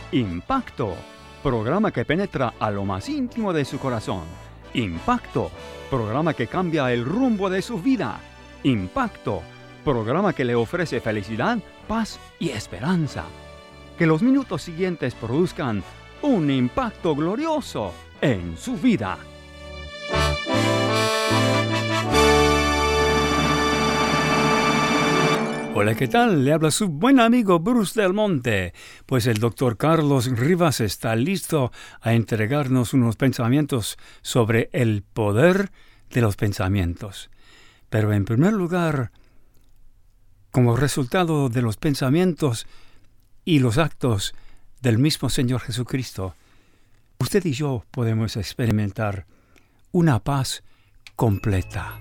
Impacto, programa que penetra a lo más íntimo de su corazón. Impacto, programa que cambia el rumbo de su vida. Impacto, programa que le ofrece felicidad, paz y esperanza. Que los minutos siguientes produzcan un impacto glorioso en su vida. Hola, ¿qué tal? Le habla su buen amigo Bruce Del Monte. Pues el doctor Carlos Rivas está listo a entregarnos unos pensamientos sobre el poder de los pensamientos. Pero en primer lugar, como resultado de los pensamientos y los actos del mismo Señor Jesucristo, usted y yo podemos experimentar una paz completa.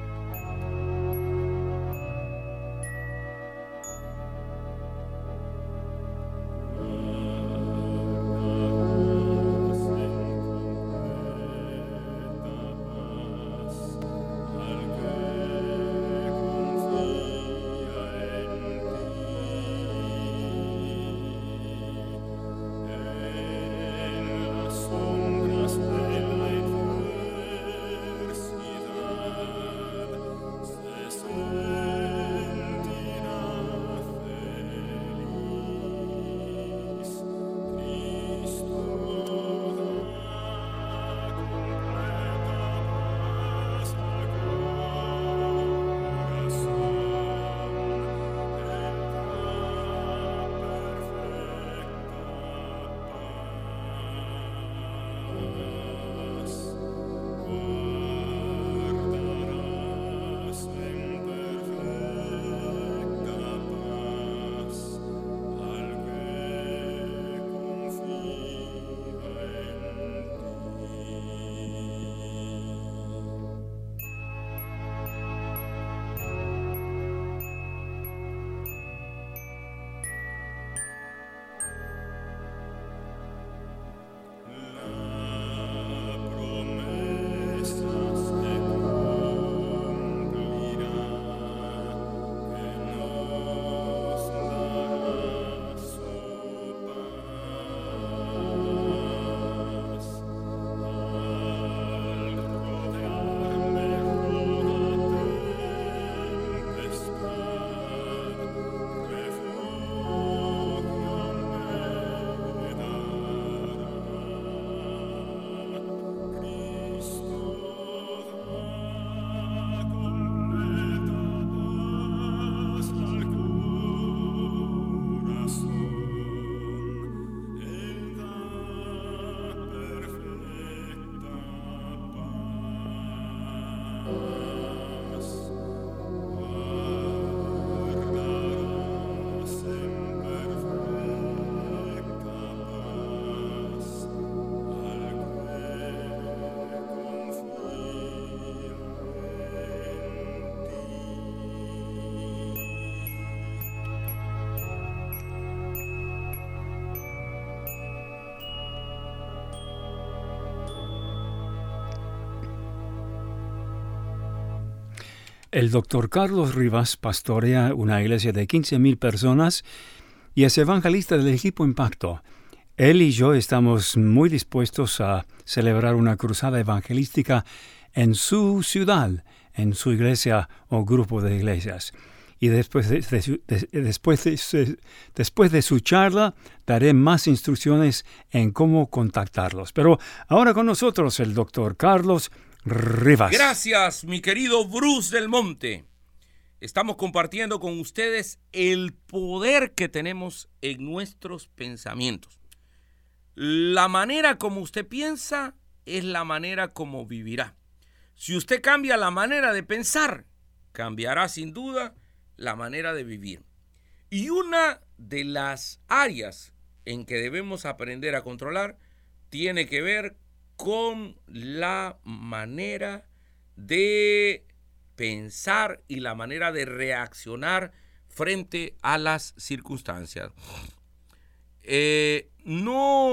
El doctor Carlos Rivas pastorea una iglesia de 15,000 personas y es evangelista del equipo Impacto. Él y yo estamos muy dispuestos a celebrar una cruzada evangelística en su ciudad, en su iglesia o grupo de iglesias. Y después de su charla, daré más instrucciones en cómo contactarlos. Pero ahora con nosotros el doctor Carlos Rivas. Gracias, mi querido Bruce Del Monte. Estamos compartiendo con ustedes el poder que tenemos en nuestros pensamientos. La manera como usted piensa es la manera como vivirá. Si usted cambia la manera de pensar, cambiará sin duda la manera de vivir. Y una de las áreas en que debemos aprender a controlar tiene que ver con la manera de pensar y la manera de reaccionar frente a las circunstancias. En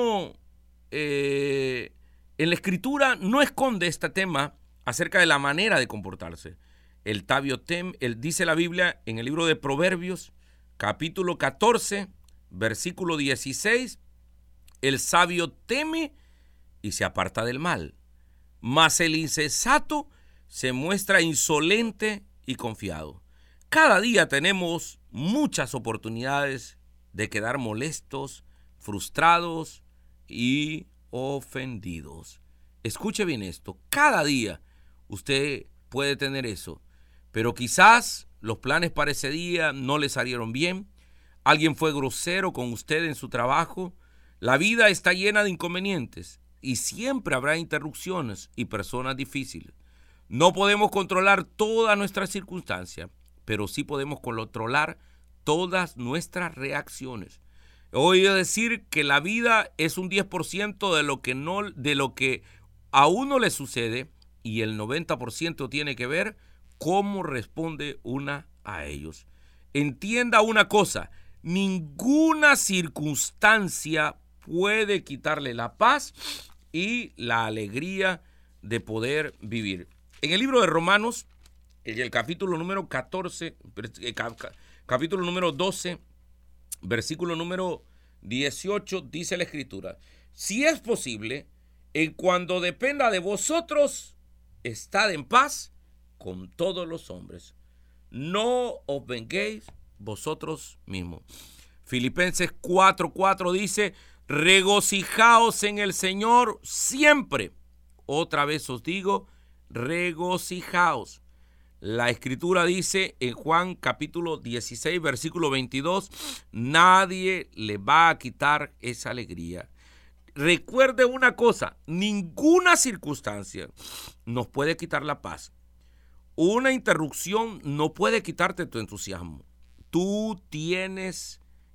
la Escritura no esconde este tema acerca de la manera de comportarse. Dice la Biblia en el libro de Proverbios, capítulo 14, versículo 16, El sabio teme y se aparta del mal, mas el insensato se muestra insolente y confiado. Cada día tenemos muchas oportunidades de quedar molestos, frustrados y ofendidos. Escuche bien esto, cada día usted puede tener eso, pero quizás los planes para ese día no le salieron bien, alguien fue grosero con usted en su trabajo. La vida está llena de inconvenientes y siempre habrá interrupciones y personas difíciles. No podemos controlar todas nuestras circunstancias, pero sí podemos controlar todas nuestras reacciones. He oído decir que la vida es un 10% de lo que a uno le sucede, y el 90% tiene que ver cómo responde una a ellos. Entienda una cosa, ninguna circunstancia puede quitarle la paz y la alegría de poder vivir. En el libro de Romanos, en el capítulo número 14, capítulo número 12, versículo número 18, dice la Escritura: si es posible, en cuanto dependa de vosotros, estad en paz con todos los hombres. No os venguéis vosotros mismos. Filipenses 4:4 dice: regocijaos en el Señor siempre. Otra vez os digo, regocijaos. La Escritura dice en Juan capítulo 16, versículo 22, nadie le va a quitar esa alegría. Recuerde una cosa, ninguna circunstancia nos puede quitar la paz. Una interrupción no puede quitarte tu entusiasmo. Tú tienes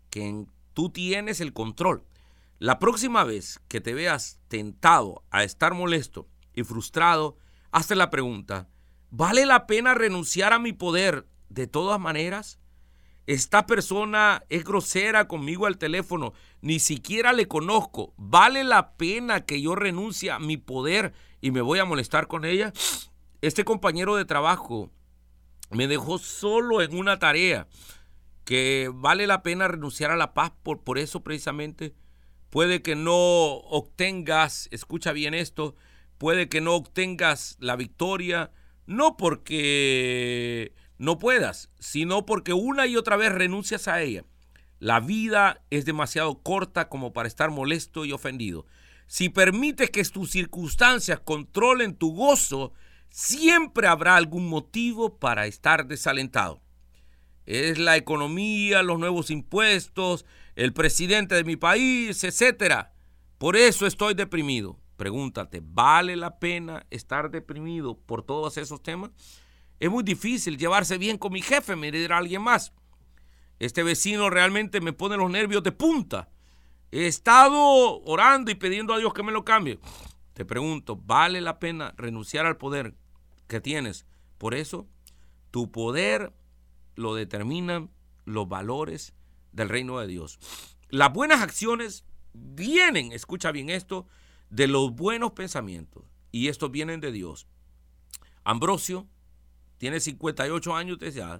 el control. La próxima vez que te veas tentado a estar molesto y frustrado, hazte la pregunta: ¿vale la pena renunciar a mi poder de todas maneras? Esta persona es grosera conmigo al teléfono, ni siquiera le conozco. ¿Vale la pena que yo renuncie a mi poder y me voy a molestar con ella? Este compañero de trabajo me dejó solo en una tarea. ¿Que vale la pena renunciar a la paz por eso precisamente? Puede que no obtengas, escucha bien esto, puede que no obtengas la victoria, no porque no puedas, sino porque una y otra vez renuncias a ella. La vida es demasiado corta como para estar molesto y ofendido. Si permites que tus circunstancias controlen tu gozo, siempre habrá algún motivo para estar desalentado. Es la economía, los nuevos impuestos, el presidente de mi país, etcétera. Por eso estoy deprimido. Pregúntate, ¿vale la pena estar deprimido por todos esos temas? Es muy difícil llevarse bien con mi jefe, me dirá alguien más. Este vecino realmente me pone los nervios de punta. He estado orando y pidiendo a Dios que me lo cambie. Te pregunto, ¿vale la pena renunciar al poder que tienes? Por eso, tu poder lo determinan los valores del reino de Dios. Las buenas acciones vienen, escucha bien esto, de los buenos pensamientos, y estos vienen de Dios. Ambrosio tiene 58 años de edad.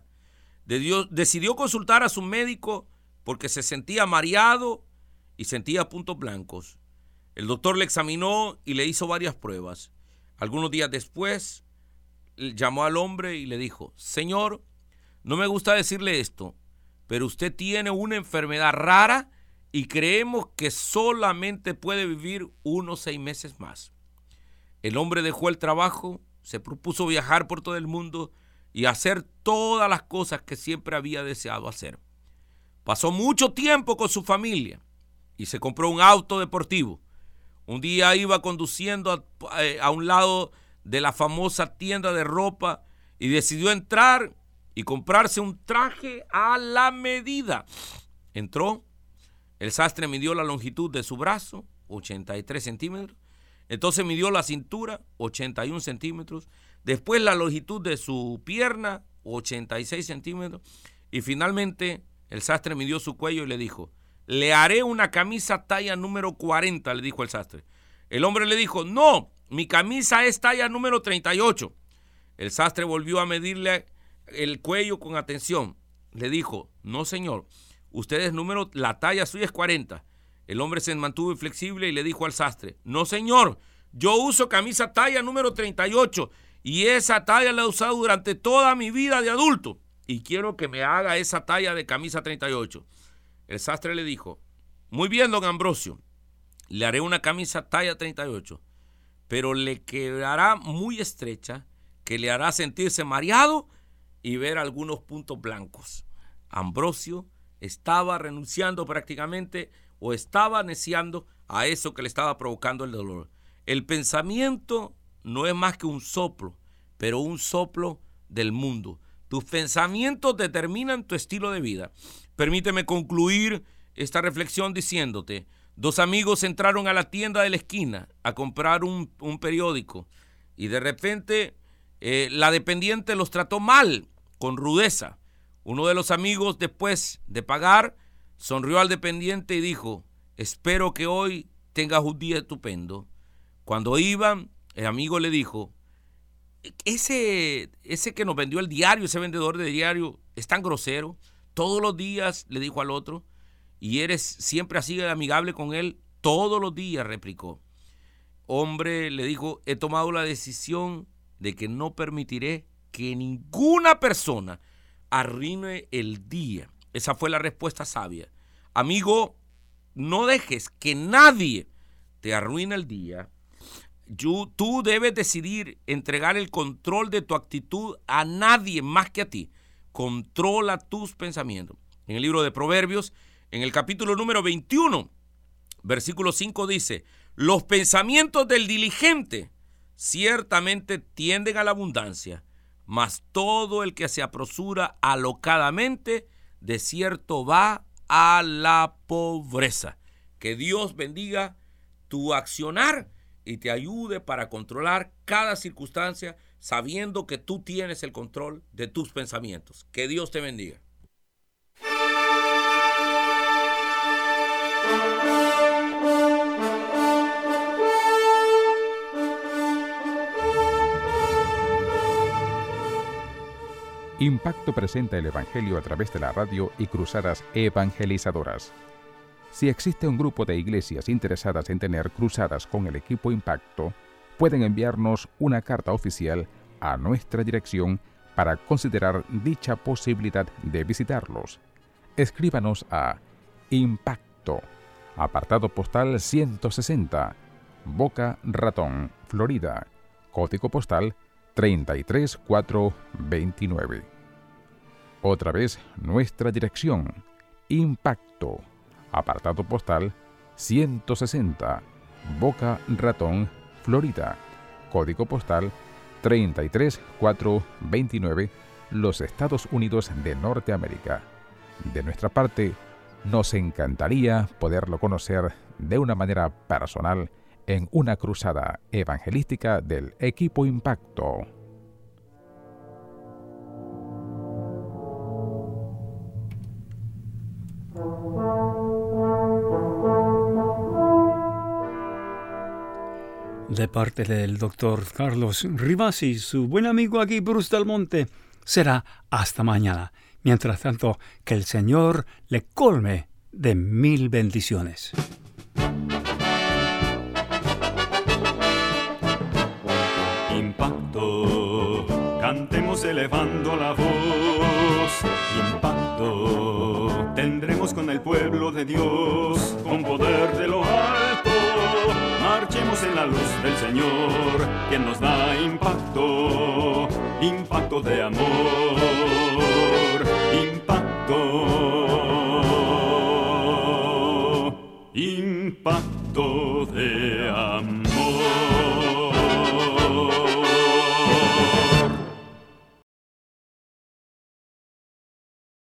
Decidió consultar a su médico porque se sentía mareado y sentía puntos blancos. El doctor le examinó y le hizo varias pruebas. Algunos días después, llamó al hombre y le dijo: señor, no me gusta decirle esto, pero usted tiene una enfermedad rara y creemos que solamente puede vivir unos 6 meses más. El hombre dejó el trabajo, se propuso viajar por todo el mundo y hacer todas las cosas que siempre había deseado hacer. Pasó mucho tiempo con su familia y se compró un auto deportivo. Un día iba conduciendo a un lado de la famosa tienda de ropa y decidió entrar y comprarse un traje a la medida. Entró, el sastre midió la longitud de su brazo, 83 centímetros. Entonces midió la cintura, 81 centímetros. Después la longitud de su pierna, 86 centímetros. Y finalmente el sastre midió su cuello y le dijo: le haré una camisa talla número 40, le dijo el sastre. El hombre le dijo: no, mi camisa es talla número 38. El sastre volvió a medirle el cuello con atención. Le dijo: no, señor, la talla suya es 40. El hombre se mantuvo inflexible y le dijo al sastre: no, señor, yo uso camisa talla número 38 y esa talla la he usado durante toda mi vida de adulto y quiero que me haga esa talla de camisa 38. El sastre le dijo: muy bien, don Ambrosio, le haré una camisa talla 38, pero le quedará muy estrecha, que le hará sentirse mareado y ver algunos puntos blancos. Ambrosio estaba renunciando prácticamente, o estaba neciando a eso que le estaba provocando el dolor. El pensamiento no es más que un soplo, pero un soplo del mundo. Tus pensamientos determinan tu estilo de vida. Permíteme concluir esta reflexión diciéndote: dos amigos entraron a la tienda de la esquina a comprar un periódico y de repente la dependiente los trató mal, con rudeza. Uno de los amigos, después de pagar, sonrió al dependiente y dijo: espero que hoy tengas un día estupendo. Cuando iban, el amigo le dijo: ese que nos vendió el diario, ese vendedor de diario, es tan grosero. Todos los días, le dijo al otro, y eres siempre así de amigable con él. Todos los días, replicó. Hombre, le dijo: he tomado la decisión de que no permitiré que ninguna persona arruine el día. Esa fue la respuesta sabia. Amigo, no dejes que nadie te arruine el día. Tú debes decidir entregar el control de tu actitud a nadie más que a ti. Controla tus pensamientos. En el libro de Proverbios, en el capítulo número 21, versículo 5 dice: los pensamientos del diligente ciertamente tienden a la abundancia, mas todo el que se apresura alocadamente, de cierto va a la pobreza. Que Dios bendiga tu accionar y te ayude para controlar cada circunstancia, sabiendo que tú tienes el control de tus pensamientos. Que Dios te bendiga. Impacto presenta el Evangelio a través de la radio y cruzadas evangelizadoras. Si existe un grupo de iglesias interesadas en tener cruzadas con el equipo Impacto, pueden enviarnos una carta oficial a nuestra dirección para considerar dicha posibilidad de visitarlos. Escríbanos a Impacto, apartado postal 160, Boca Ratón, Florida, código postal 33429. Otra vez nuestra dirección: Impacto, apartado postal 160, Boca Ratón, Florida, código postal 33429, los Estados Unidos de Norteamérica. De nuestra parte, nos encantaría poderlo conocer de una manera personal en una cruzada evangelística del equipo Impacto. De parte del doctor Carlos Rivas y su buen amigo aquí, Bruce Del Monte, será hasta mañana. Mientras tanto, que el Señor le colme de 1000 bendiciones. Impacto, cantemos elevando la voz. Impacto, tendremos con el pueblo de Dios, con poder de lo alto. Marchemos en la luz del Señor, quien nos da impacto, impacto de amor, impacto de amor.